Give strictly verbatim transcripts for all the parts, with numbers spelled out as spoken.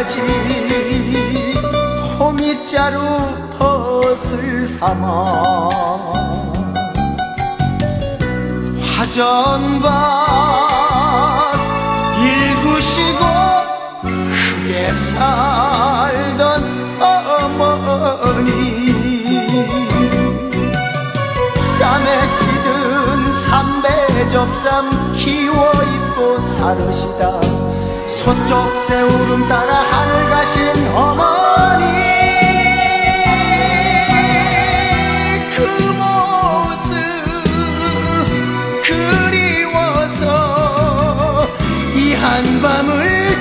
아버지 호미자루 벗을 삼아 화전밭 일구시고 크게 살던 어머니 땀에 찌든 삼배접삼 키워 입고 살으시다 손쪽새 울음 따라 하늘 가신 어머니 그 모습 그리워서 이 한밤을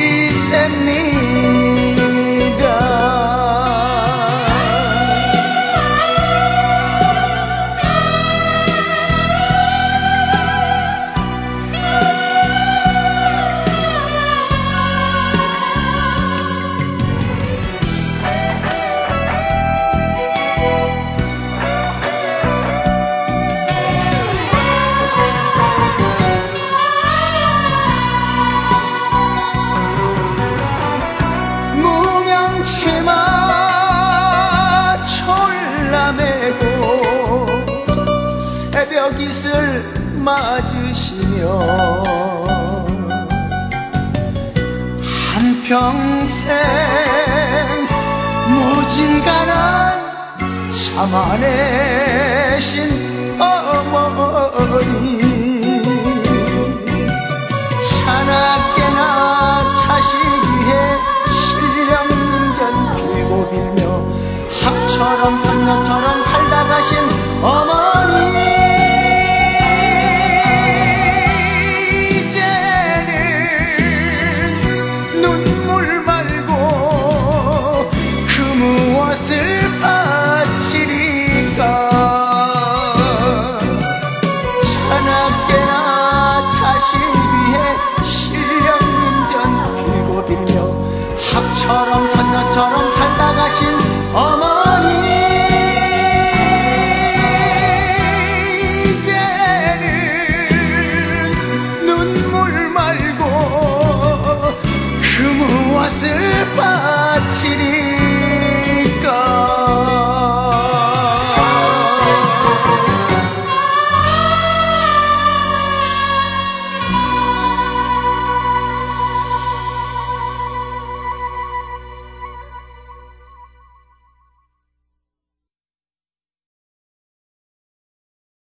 지셉니다. 치마 졸라매고 새벽 이슬 맞으시며 한평생 무진간한 참아내신 어머니 차나깨나 차시기에 빌고 빌며 합처럼 선녀처럼 살다 가신 어머니